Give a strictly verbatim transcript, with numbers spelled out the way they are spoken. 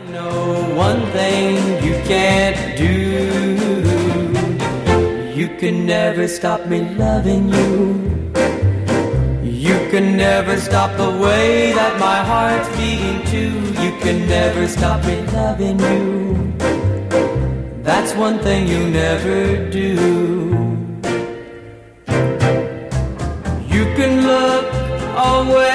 know one thing you can't do. You can never stop me loving you. You can never stop the way that my heart's beating too. You can never stop me loving you. That's one thing you never do. You can look away